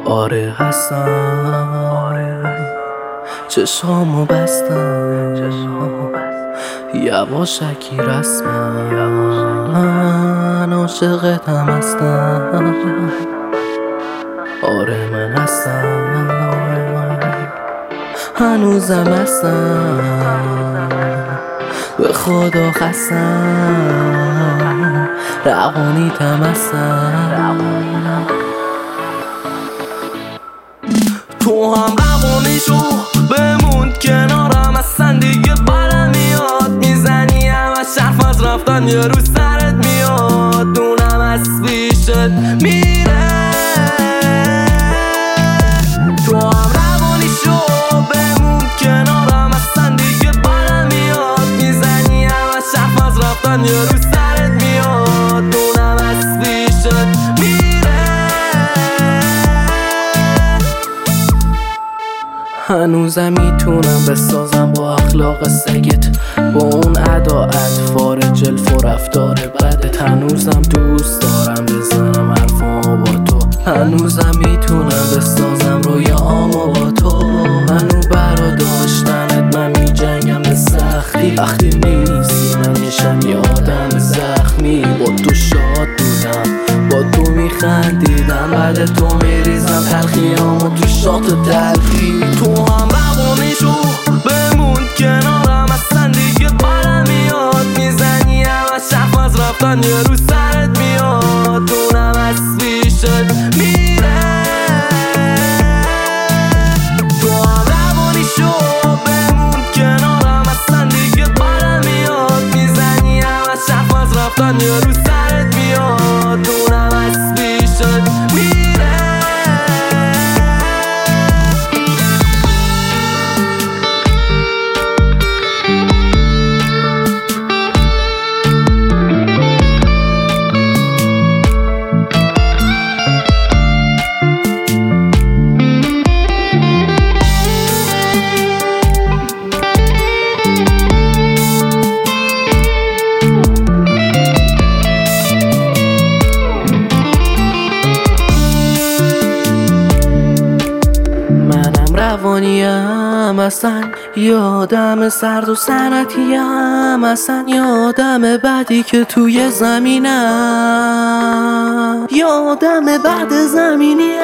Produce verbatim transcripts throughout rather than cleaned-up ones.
آره هستم، چشامو بستم، یواشکی رسمن، عاشقتم هستم. آره من هستم، هنوزم هستم، به خدا خستم، روانیتم هستم. تو هم روانی شو بمون کنارم، اصلا دیگه برم میاد، میزنی همش حرف از رفتن، یه روز سرت میاد، دونم از پیشت میره. تو هم روانی شو بمون کنارم، اصلا دیگه برم میاد، میزنی همش حرف از رفتن، یه روز سرت میاد، دونم از پیشت میره. هنوزم میتونم بسازم با اخلاق سگت، با اون ادا اطفار جلف و رفتار بدت. هنوزم دوست دارم بزنم حرفامو با تو، هنوزم میتونم بسازم رویامو با تو. منو برا داشتنت من میجنگم به سختی، وقتی نیستی من میشم یه آدم زخمی. با تو شاد بودم، با تو میخندیدم، بعد تو میریزم تلخیامو تو شات تلخی. تو هم روانی شو بمون کنارم، اصلا دیگه برم میاد، میزنی همش حرف از رفتن، یه روز سرت میاد، دونم از پیشت میره. تو هم روانی شو بمون کنارم، اصلا دیگه برم میاد، میزنی همش حرف از رفتن، یه روز سرت میاد، دونم از پیشت میره. روانیم اصلا یادم سرد و سنتیم، اصلا یادم بعدی که توی زمینم، یادم بعد زمینیم.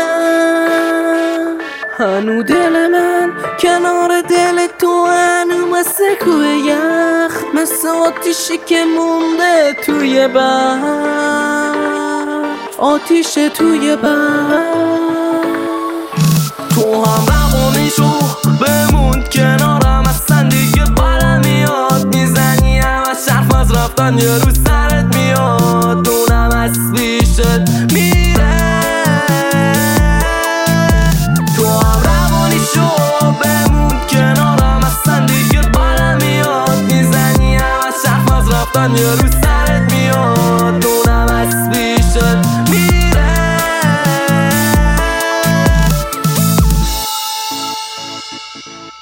هنو دل من کنار دل تو، هنو مثل کوه یخ، مثل آتیشی که مونده توی برف، آتیش توی برف. تو هم روانی شو بمون کنارم، اصلا دیگه برم میاد، میزنی همش حرف از رفتن، یه روز سرت میاد، دونم از پیشت میره. تو هم روانی شو بمون کنارم، اصلا دیگه برم میاد، میزنی همش حرف از رفتن، یه روز سرت میاد، دونم از پیشت میره.